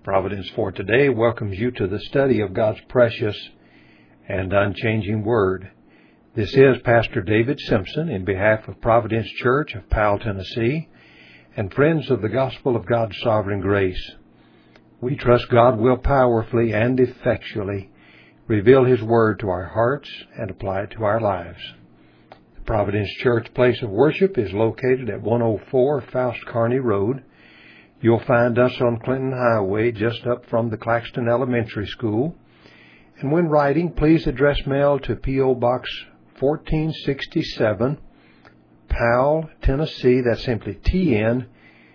Providence for Today welcomes you to the study of God's precious and unchanging Word. This is Pastor David Simpson in behalf of Providence Church of Powell, Tennessee, and friends of the Gospel of God's Sovereign Grace. We trust God will powerfully and effectually reveal His Word to our hearts and apply it to our lives. The Providence Church place of worship is located at 104 Faust Kearney Road. You'll find us on Clinton Highway, just up from the Claxton Elementary School. And when writing, please address mail to P.O. Box 1467, Powell, Tennessee. That's simply TN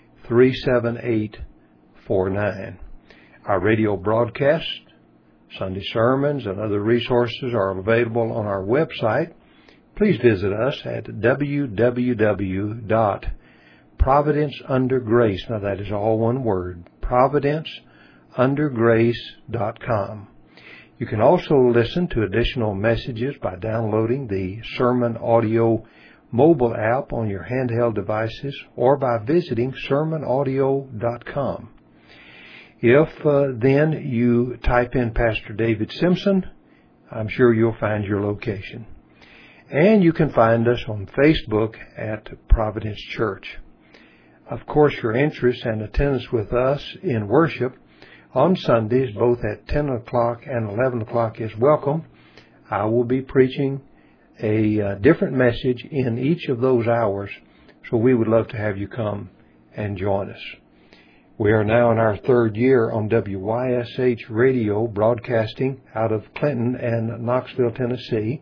37849. Our radio broadcasts, Sunday sermons, and other resources are available on our website. Please visit us at www.Providence Under Grace. Now that is all one word, providenceundergrace.com. You can also listen to additional messages by downloading the Sermon Audio mobile app on your handheld devices or by visiting sermonaudio.com. If then you type in Pastor David Simpson, I'm sure you'll find your location. And you can find us on Facebook at Providence Church. Of course, your interest and attendance with us in worship on Sundays, both at 10 o'clock and 11 o'clock, is welcome. I will be preaching a different message in each of those hours, so we would love to have you come and join us. We are now in our third year on WYSH Radio, broadcasting out of Clinton and Knoxville, Tennessee.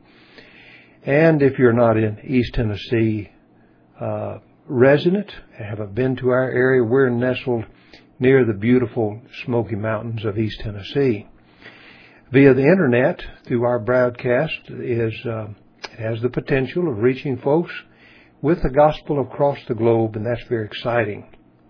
And if you're not in East Tennessee resident, haven't been to our area, we're nestled near the beautiful Smoky Mountains of East Tennessee. Via the internet, through our broadcast, it has the potential of reaching folks with the gospel across the globe, and that's very exciting.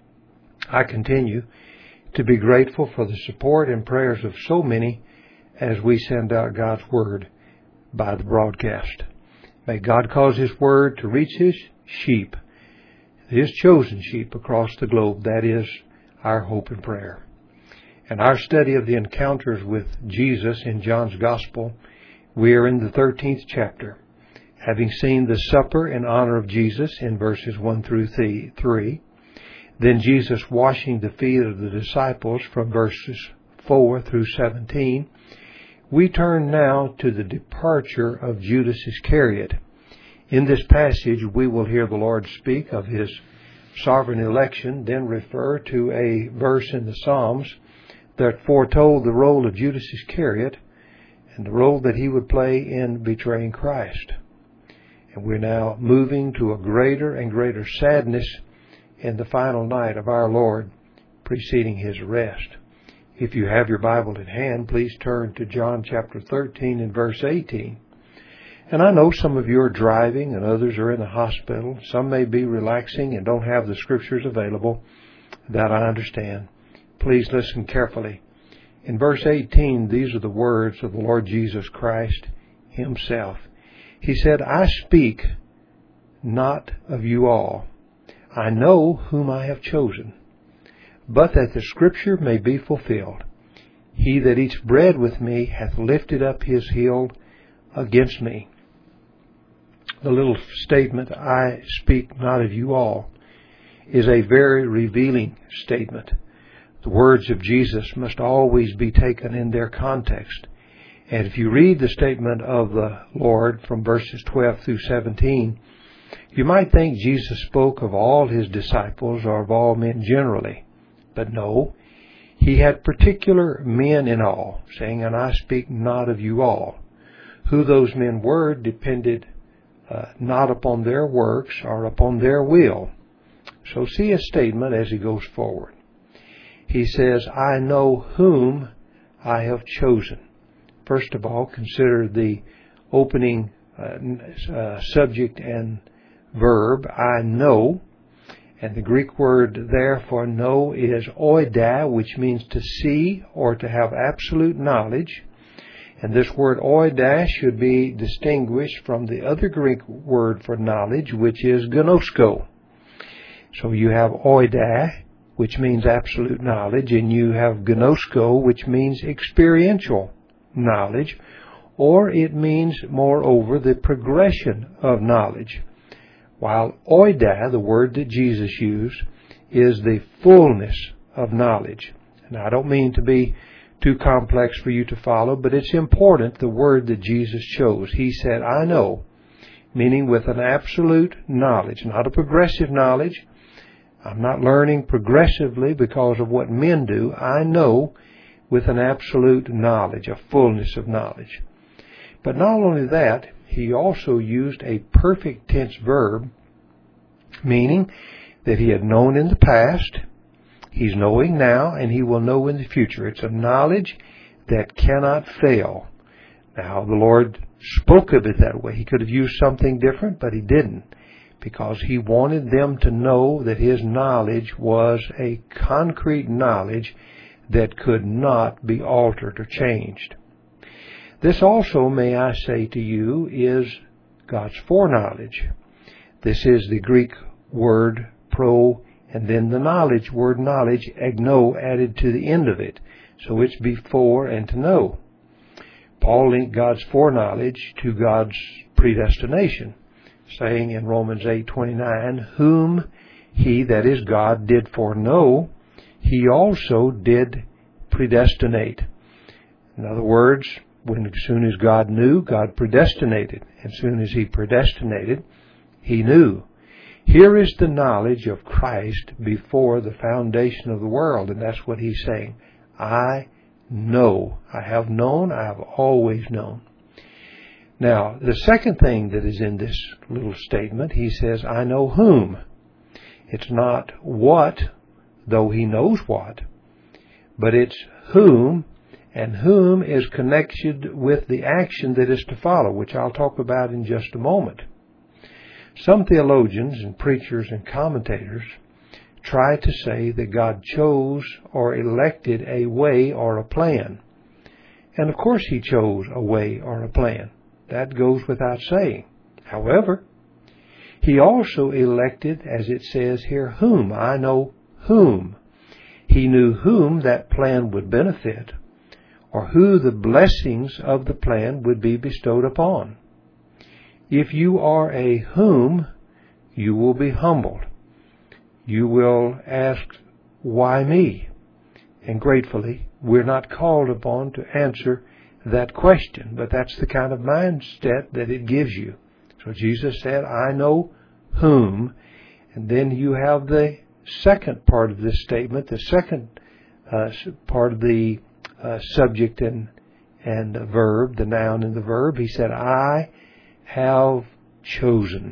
I continue to be grateful for the support and prayers of so many as we send out God's Word by the broadcast. May God cause His Word to reach His sheep, His chosen sheep across the globe. That is our hope and prayer. In our study of the encounters with Jesus in John's Gospel, we are in the 13th chapter. Having seen the supper in honor of Jesus in verses 1 through 3, then Jesus washing the feet of the disciples from verses 4 through 17, we turn now to the departure of Judas Iscariot. In this passage, we will hear the Lord speak of His sovereign election, then refer to a verse in the Psalms that foretold the role of Judas Iscariot and the role that he would play in betraying Christ. And we're now moving to a greater and greater sadness in the final night of our Lord preceding His arrest. If you have your Bible at hand, please turn to John chapter 13 and verse 18. And I know some of you are driving and others are in the hospital. Some may be relaxing and don't have the Scriptures available. That I understand. Please listen carefully. In verse 18, these are the words of the Lord Jesus Christ Himself. He said, I speak not of you all. I know whom I have chosen, but that the Scripture may be fulfilled. He that eats bread with me hath lifted up his heel against me. The little statement, I speak not of you all, is a very revealing statement. The words of Jesus must always be taken in their context. And if you read the statement of the Lord from verses 12 through 17, you might think Jesus spoke of all His disciples or of all men generally. But no, He had particular men in all, saying, and I speak not of you all. Who those men were depended not upon their works or upon their will. So see a statement as He goes forward. He says, I know whom I have chosen. First of all, consider the opening subject and verb, I know. And the Greek word there for know is oida, which means to see or to have absolute knowledge. And this word oida should be distinguished from the other Greek word for knowledge, which is gnosko. So you have oida, which means absolute knowledge, and you have gnosko, which means experiential knowledge, or it means, moreover, the progression of knowledge. While oida, the word that Jesus used, is the fullness of knowledge. And I don't mean to be too complex for you to follow, but it's important, the word that Jesus chose. He said, I know, meaning with an absolute knowledge, not a progressive knowledge. I'm not learning progressively because of what men do. I know with an absolute knowledge, a fullness of knowledge. But not only that, he also used a perfect tense verb, meaning that he had known in the past, he's knowing now, and he will know in the future. It's a knowledge that cannot fail. Now, the Lord spoke of it that way. He could have used something different, but he didn't, because he wanted them to know that his knowledge was a concrete knowledge that could not be altered or changed. This also, may I say to you, is God's foreknowledge. This is the Greek word pro, and then the knowledge word knowledge, egno, added to the end of it. So it's before and to know. Paul linked God's foreknowledge to God's predestination, saying in Romans 8:29, whom he, that is God, did foreknow, he also did predestinate. In other words, as soon as God knew, God predestinated. As soon as he predestinated, he knew. Here is the knowledge of Christ before the foundation of the world, and that's what he's saying. I know. I have known. I have always known. Now, the second thing that is in this little statement, he says, I know whom. It's not what, though he knows what, but it's whom, and whom is connected with the action that is to follow, which I'll talk about in just a moment. Some theologians and preachers and commentators try to say that God chose or elected a way or a plan. And of course he chose a way or a plan. That goes without saying. However, he also elected, as it says here, whom. I know whom. He knew whom that plan would benefit, or who the blessings of the plan would be bestowed upon. If you are a whom, you will be humbled. You will ask, why me? And gratefully, we're not called upon to answer that question, but that's the kind of mindset that it gives you. So Jesus said, I know whom, and then you have the second part of this statement, the second part of the subject and the verb, the noun and the verb. He said, I have chosen.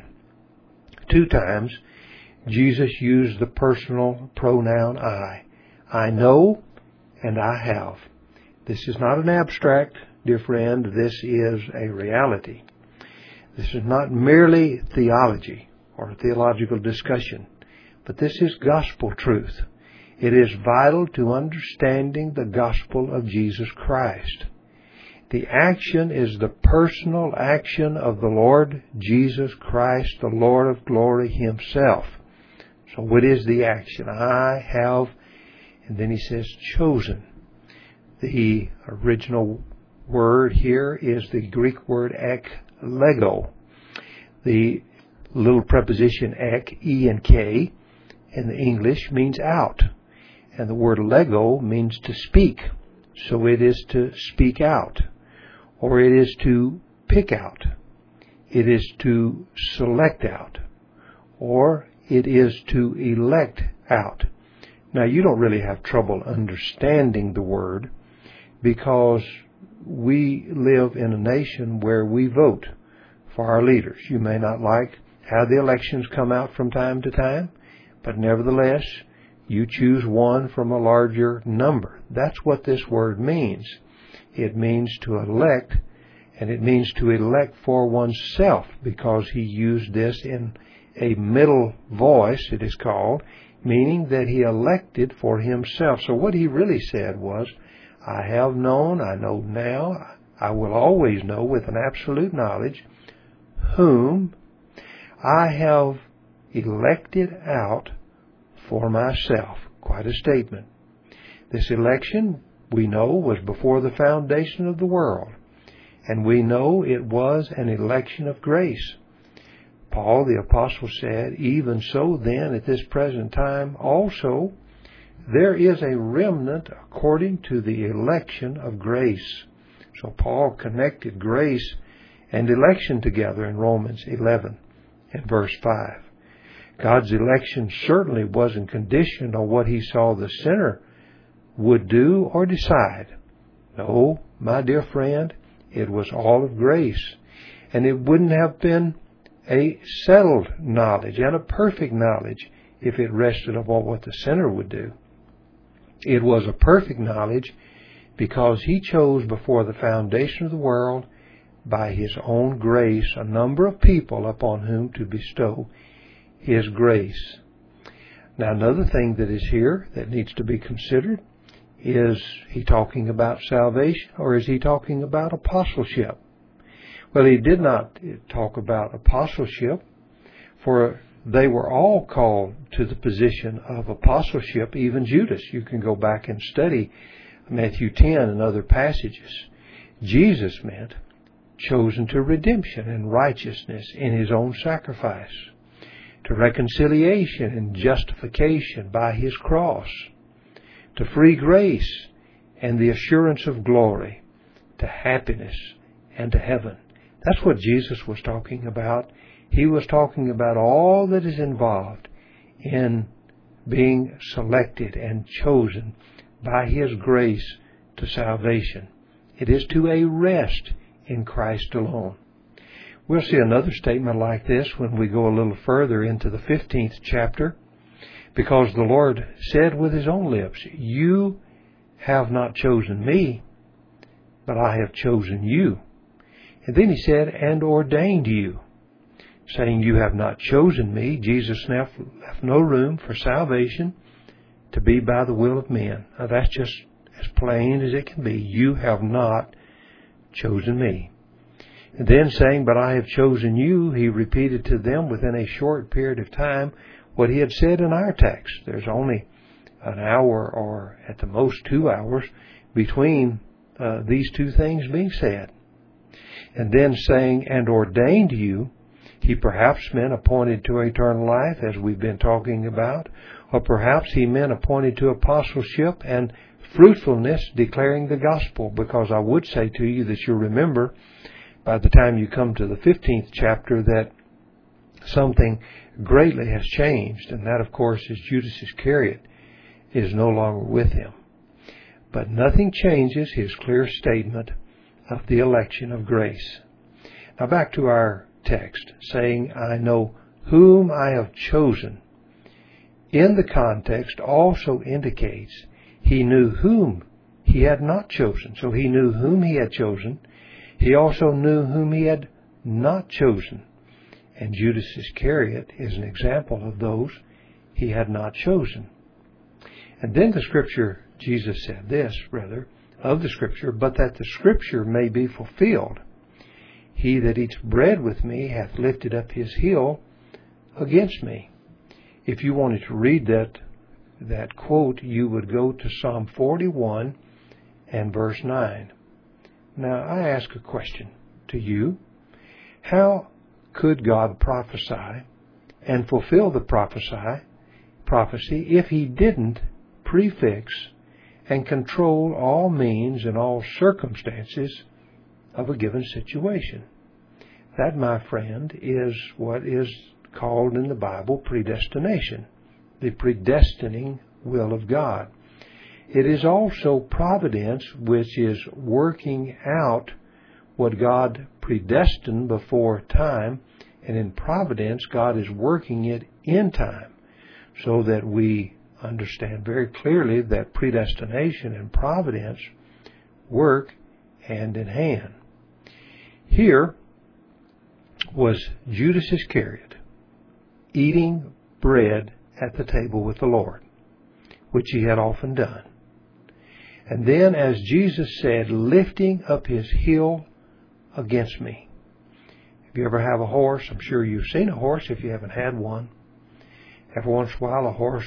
2 times, Jesus used the personal pronoun I. I know and I have. This is not an abstract, dear friend. This is a reality. This is not merely theology or theological discussion, but this is gospel truth. It is vital to understanding the gospel of Jesus Christ. The action is the personal action of the Lord Jesus Christ, the Lord of glory himself. So what is the action? I have, and then he says, chosen. The original word here is the Greek word ek lego. The little preposition ek, E and K, in the English means out. And the word lego means to speak. So it is to speak out. Or it is to pick out. It is to select out. Or it is to elect out. Now, you don't really have trouble understanding the word, because we live in a nation where we vote for our leaders. You may not like how the elections come out from time to time, but nevertheless, you choose one from a larger number. That's what this word means. It means to elect, and it means to elect for oneself, because he used this in a middle voice, it is called, meaning that he elected for himself. So what he really said was, I have known, I know now, I will always know with an absolute knowledge, whom I have elected out for myself. Quite a statement. This election, we know, was before the foundation of the world, and we know it was an election of grace. Paul the Apostle said, even so then at this present time also there is a remnant according to the election of grace. So Paul connected grace and election together in Romans 11 and verse 5. God's election certainly wasn't conditioned on what he saw the sinner would do or decide. No, my dear friend, it was all of grace. And it wouldn't have been a settled knowledge and a perfect knowledge if it rested upon what the sinner would do. It was a perfect knowledge because he chose before the foundation of the world by his own grace a number of people upon whom to bestow his grace. Now, another thing that is here that needs to be considered, is he talking about salvation or is he talking about apostleship? Well, he did not talk about apostleship, for they were all called to the position of apostleship, even Judas. You can go back and study Matthew 10 and other passages. Jesus meant chosen to redemption and righteousness in his own sacrifice, to reconciliation and justification by his cross, to free grace and the assurance of glory, to happiness and to heaven. That's what Jesus was talking about. He was talking about all that is involved in being selected and chosen by his grace to salvation. It is to a rest in Christ alone. We'll see another statement like this when we go a little further into the 15th chapter, because the Lord said with his own lips, you have not chosen me, but I have chosen you. And then he said, and ordained you, saying, you have not chosen me. Jesus left no room for salvation to be by the will of men. Now that's just as plain as it can be. You have not chosen me. And then saying, but I have chosen you, he repeated to them within a short period of time what he had said in our text. There's only an hour or at the most 2 hours between these two things being said. And then saying, and ordained you, he perhaps meant appointed to eternal life, as we've been talking about, or perhaps he meant appointed to apostleship and fruitfulness, declaring the gospel, because I would say to you that you'll remember by the time you come to the 15th chapter that something greatly has changed, and that, of course, is Judas Iscariot is no longer with him. But nothing changes his clear statement of the election of grace. Now back to our text, saying, I know whom I have chosen. In the context also indicates he knew whom he had not chosen. So he knew whom he had chosen. He also knew whom he had not chosen. And Judas Iscariot is an example of those he had not chosen. And then the Scripture, Jesus said this, rather, of the Scripture, but that the Scripture may be fulfilled. He that eats bread with me hath lifted up his heel against me. If you wanted to read that quote, you would go to Psalm 41 and verse 9. Now, I ask a question to you. How could God prophesy and fulfill the prophecy if he didn't prefix and control all means and all circumstances of a given situation? That, my friend, is what is called in the Bible predestination, the predestining will of God. It is also providence, which is working out what God predestined before time, and in providence God is working it in time, so that we understand very clearly that predestination and providence work hand in hand. Here was Judas Iscariot eating bread at the table with the Lord, which he had often done. And then, as Jesus said, lifting up his heel against me. If you ever have a horse, I'm sure you've seen a horse if you haven't had one. Every once in a while a horse will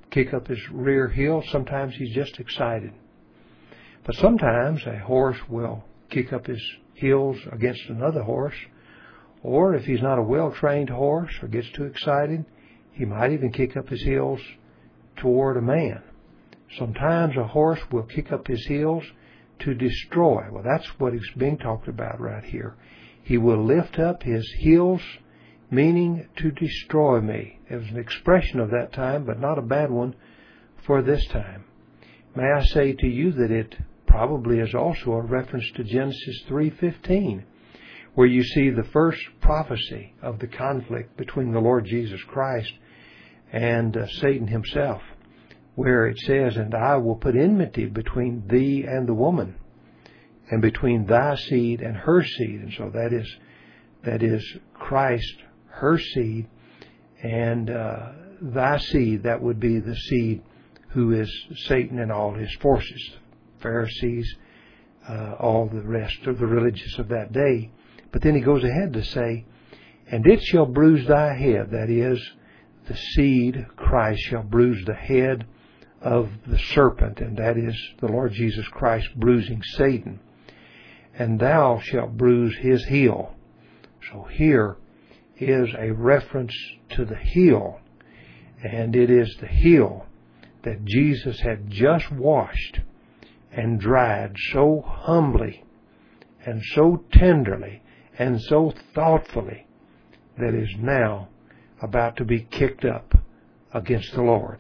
kick up his rear heel. Sometimes he's just excited. But sometimes a horse will kick up his heels against another horse. Or if he's not a well-trained horse or gets too excited, he might even kick up his heels toward a man. Sometimes a horse will kick up his heels to destroy. Well, that's what is being talked about right here. He will lift up his heels, meaning to destroy me. It was an expression of that time, but not a bad one for this time. May I say to you that it probably is also a reference to Genesis 3:15, where you see the first prophecy of the conflict between the Lord Jesus Christ and Satan himself, where it says, "And I will put enmity between thee and the woman, and between thy seed and her seed." And so that is Christ, her seed, and thy seed, that would be the seed who is Satan and all his forces, Pharisees, all the rest of the religious of that day. But then he goes ahead to say, "And it shall bruise thy head," that is, the seed, Christ, shall bruise the head of the serpent, and that is the Lord Jesus Christ bruising Satan. "And thou shalt bruise his heel." So here is a reference to the heel, and it is the heel that Jesus had just washed and dried so humbly and so tenderly and so thoughtfully that is now about to be kicked up against the Lord.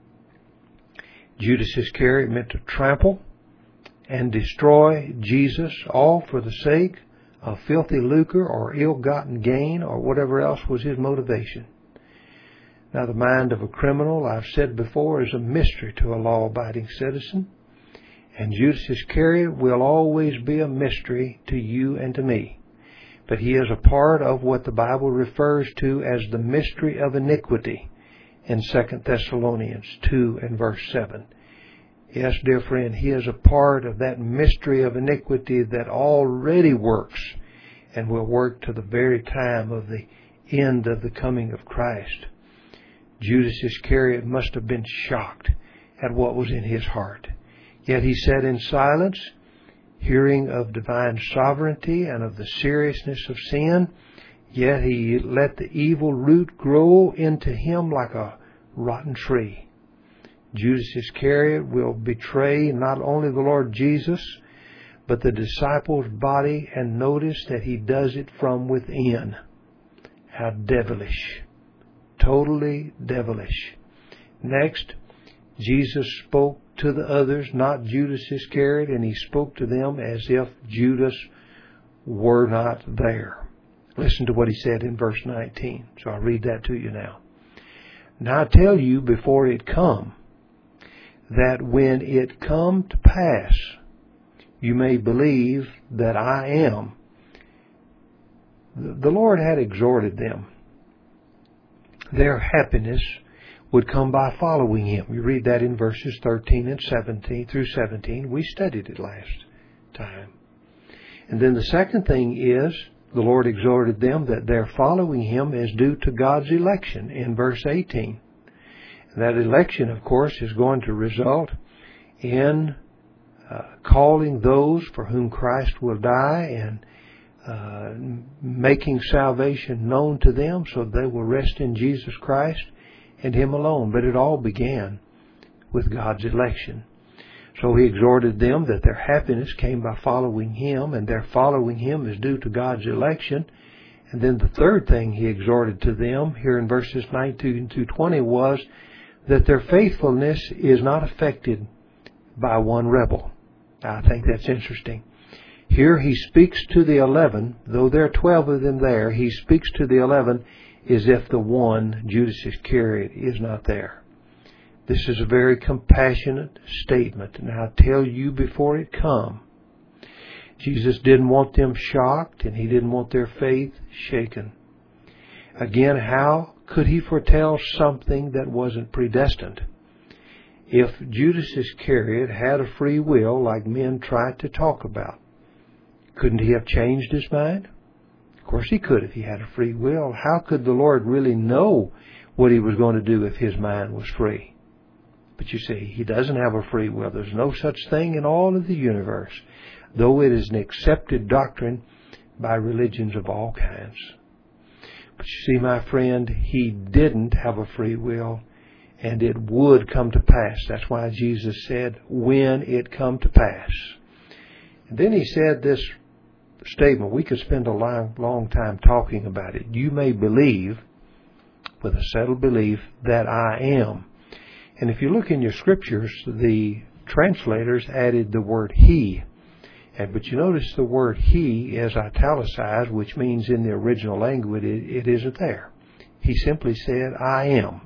Judas Iscariot meant to trample and destroy Jesus, all for the sake of filthy lucre or ill-gotten gain or whatever else was his motivation. Now, the mind of a criminal, I've said before, is a mystery to a law-abiding citizen. And Judas Iscariot will always be a mystery to you and to me. But he is a part of what the Bible refers to as the mystery of iniquity in 2 Thessalonians 2 and verse 7. Yes, dear friend, he is a part of that mystery of iniquity that already works and will work to the very time of the end of the coming of Christ. Judas Iscariot must have been shocked at what was in his heart. Yet he sat in silence, hearing of divine sovereignty and of the seriousness of sin. Yet he let the evil root grow into him like a rotten tree. Judas Iscariot will betray not only the Lord Jesus, but the disciples' body, and notice that he does it from within. How devilish. Totally devilish. Next, Jesus spoke to the others, not Judas Iscariot, and he spoke to them as if Judas were not there. Listen to what he said in verse 19. So I'll read that to you now. "Now I tell you before it come, that when it come to pass, you may believe that I am." The Lord had exhorted them. Their happiness would come by following him. We read that in verses 13 and 17 through 17. We studied it last time. And then the second thing is, the Lord exhorted them that their following him is due to God's election in verse 18. And that election, of course, is going to result in calling those for whom Christ will die and making salvation known to them so they will rest in Jesus Christ and him alone. But it all began with God's election. So he exhorted them that their happiness came by following him, and their following him is due to God's election. And then the third thing he exhorted to them here in verses 19 through 20 was that their faithfulness is not affected by one rebel. Now, I think that's interesting. Here he speaks to the 11, though there are 12 of them there, he speaks to the 11 as if the one, Judas Iscariot, is not there. This is a very compassionate statement. And I tell you before it come, Jesus didn't want them shocked, and he didn't want their faith shaken. Again, how could he foretell something that wasn't predestined? If Judas Iscariot had a free will, like men tried to talk about, couldn't he have changed his mind? Of course he could if he had a free will. How could the Lord really know what he was going to do if his mind was free? But you see, he doesn't have a free will. There's no such thing in all of the universe, though it is an accepted doctrine by religions of all kinds. But you see, my friend, he didn't have a free will, and it would come to pass. That's why Jesus said, when it come to pass. And then he said this statement. We could spend a long time talking about it. You may believe, with a settled belief, that I am. And if you look in your scriptures, the translators added the word he. But you notice the word he is italicized, which means in the original language it isn't there. He simply said, I am.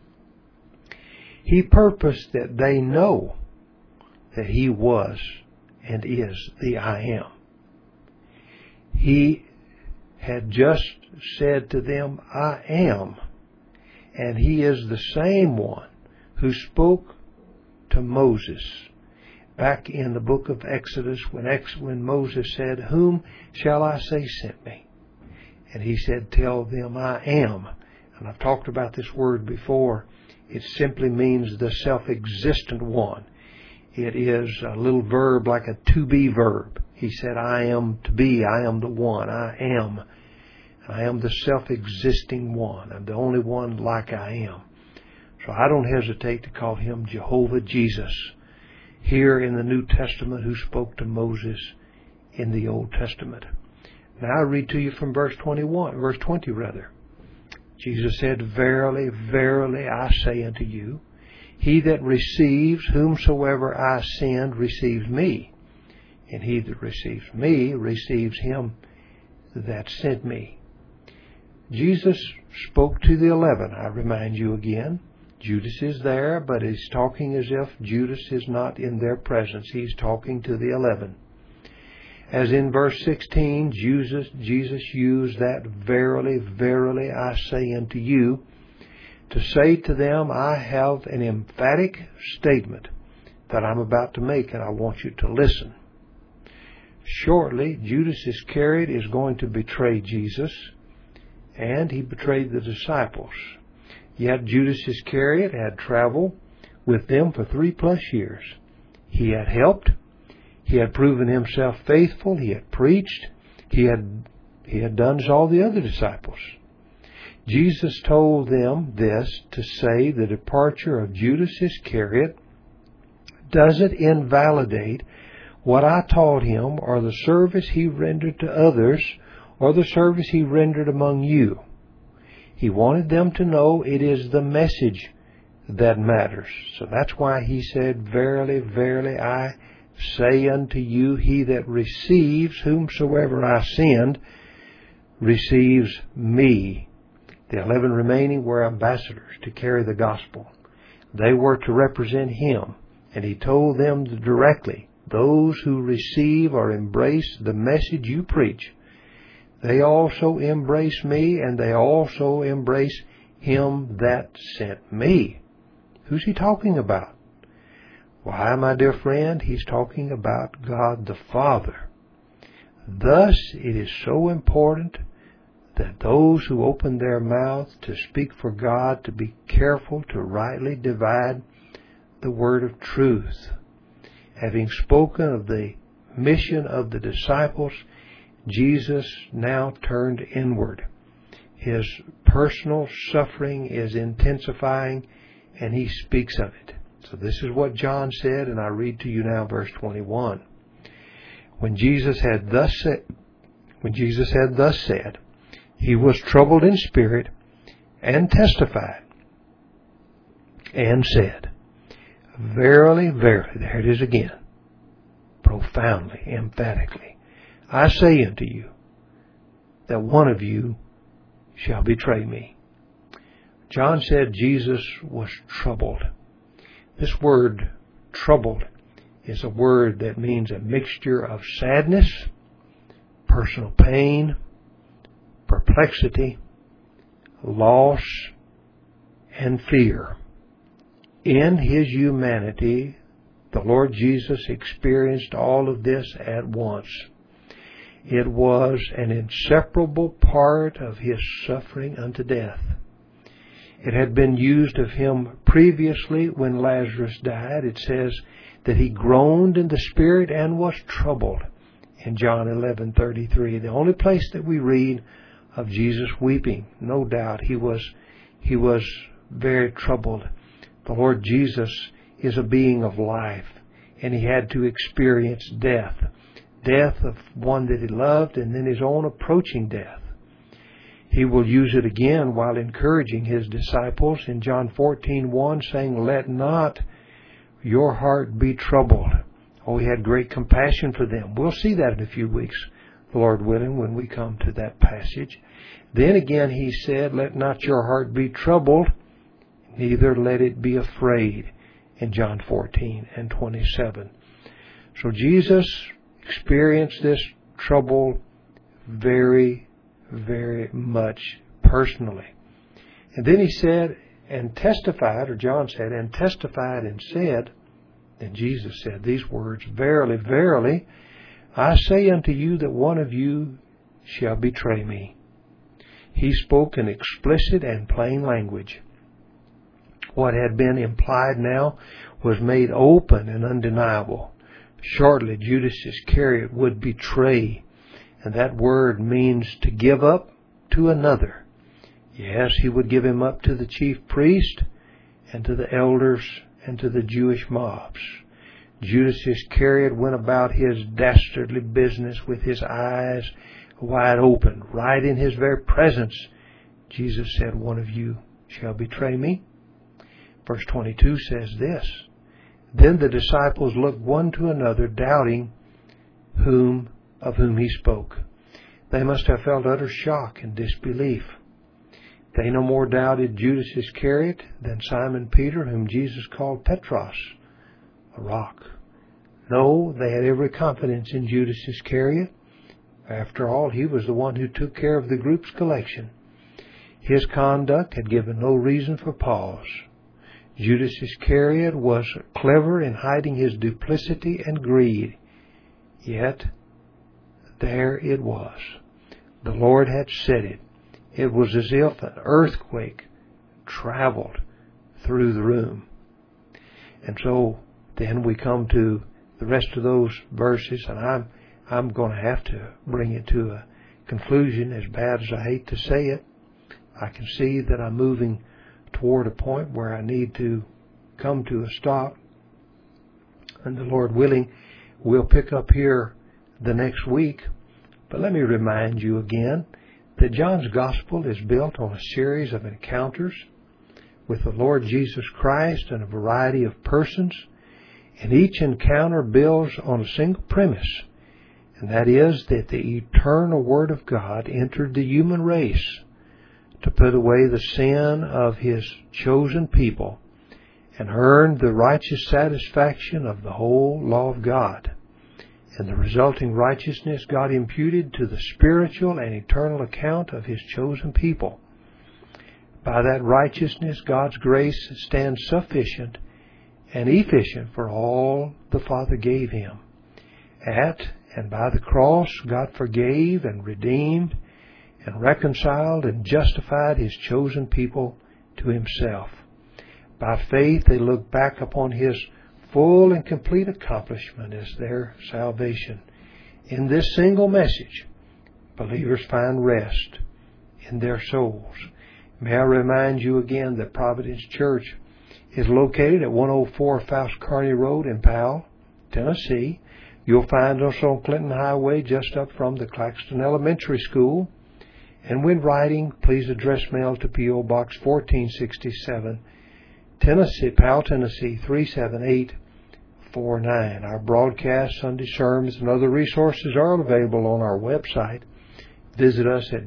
He purposed that they know that he was and is the I am. He had just said to them, I am. And he is the same one who spoke to Moses back in the book of Exodus when Moses said, whom shall I say sent me? And he said, tell them I am. And I've talked about this word before. It simply means the self-existent one. It is a little verb like a to-be verb. He said, I am to be. I am the one. I am. I am the self-existing one. I'm the only one like I am. So I don't hesitate to call him Jehovah Jesus here in the New Testament, who spoke to Moses in the Old Testament. Now I read to you from verse 20. Jesus said, verily, verily, I say unto you, he that receives whomsoever I send receives me, and he that receives me receives him that sent me. Jesus spoke to the 11. I remind you again, Judas is there, but he's talking as if Judas is not in their presence. He's talking to the 11. As in verse 16, Jesus used that verily, verily, I say unto you, to say to them, I have an emphatic statement that I'm about to make, and I want you to listen. Shortly, Judas Iscariot is going to betray Jesus, and he betrayed the disciples. Yet Judas Iscariot had traveled with them for 3+ years. He had helped. He had proven himself faithful. He had preached. He had done as all the other disciples. Jesus told them this to say the departure of Judas Iscariot doesn't invalidate what I taught him or the service he rendered to others or the service he rendered among you. He wanted them to know it is the message that matters. So that's why he said, verily, verily, I say unto you, he that receives whomsoever I send receives me. The 11 remaining were ambassadors to carry the gospel. They were to represent him. And he told them directly, those who receive or embrace the message you preach, they also embrace me, and they also embrace him that sent me. Who's he talking about? Why, my dear friend, he's talking about God the Father. Thus, it is so important that those who open their mouth to speak for God to be careful to rightly divide the word of truth. Having spoken of the mission of the disciples, Jesus now turned inward. His personal suffering is intensifying, and he speaks of it. So this is what John said, and I read to you now verse 21. When Jesus had thus said, he was troubled in spirit and testified and said, verily, verily, there it is again, profoundly, emphatically, I say unto you, that one of you shall betray me. John said Jesus was troubled. This word, troubled, is a word that means a mixture of sadness, personal pain, perplexity, loss, and fear. In his humanity, the Lord Jesus experienced all of this at once. It was an inseparable part of his suffering unto death. It had been used of him previously when Lazarus died. It says that he groaned in the spirit and was troubled in John 11:33. The only place that we read of Jesus weeping. No doubt he was very troubled. The Lord Jesus is a being of life, and he had to experience death. Death of one that he loved, and then his own approaching death. He will use it again while encouraging his disciples in John 14:1, saying, "Let not your heart be troubled." Oh, he had great compassion for them. We'll see that in a few weeks, Lord willing, when we come to that passage. Then again he said, "Let not your heart be troubled, neither let it be afraid," in John 14:27. So Jesus experienced this trouble very, very much personally. And then he said and testified, or John said, and testified and said, and Jesus said these words, "Verily, verily, I say unto you that one of you shall betray me." He spoke in explicit and plain language. What had been implied now was made open and undeniable. Shortly, Judas Iscariot would betray, and that word means to give up to another. Yes, he would give him up to the chief priest and to the elders and to the Jewish mobs. Judas Iscariot went about his dastardly business with his eyes wide open, right in his very presence. Jesus said, "One of you shall betray me." Verse 22 says this, "Then the disciples looked one to another, doubting of whom he spoke." They must have felt utter shock and disbelief. They no more doubted Judas Iscariot than Simon Peter, whom Jesus called Petros, a rock. No, they had every confidence in Judas Iscariot. After all, he was the one who took care of the group's collection. His conduct had given no reason for pause. Judas Iscariot was clever in hiding his duplicity and greed. Yet, there it was. The Lord had said it. It was as if an earthquake traveled through the room. And so, then we come to the rest of those verses, and I'm going to have to bring it to a conclusion, as bad as I hate to say it. I can see that I'm moving toward a point where I need to come to a stop. And the Lord willing, we'll pick up here the next week. But let me remind you again that John's Gospel is built on a series of encounters with the Lord Jesus Christ and a variety of persons. And each encounter builds on a single premise, and that is that the eternal Word of God entered the human race to put away the sin of His chosen people and earned the righteous satisfaction of the whole law of God. And the resulting righteousness God imputed to the spiritual and eternal account of His chosen people. By that righteousness, God's grace stands sufficient and efficient for all the Father gave Him. At and by the cross, God forgave and redeemed and reconciled and justified His chosen people to Himself. By faith, they look back upon His full and complete accomplishment as their salvation. In this single message, believers find rest in their souls. May I remind you again that Providence Church is located at 104 Fouts Kearney Road in Powell, Tennessee. You'll find us on Clinton Highway just up from the Claxton Elementary School. And when writing, please address mail to P.O. Box 1467, Tennessee, Powell, Tennessee 37849. Our broadcasts, Sunday sermons, and other resources are available on our website. Visit us at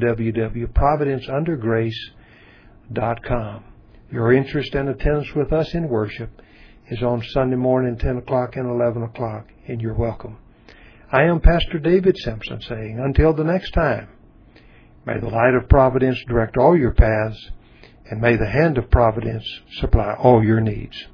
www.providenceundergrace.com. Your interest and attendance with us in worship is on Sunday morning, 10 o'clock and 11 o'clock, and you're welcome. I am Pastor David Simpson saying, until the next time, may the light of providence direct all your paths, and may the hand of providence supply all your needs.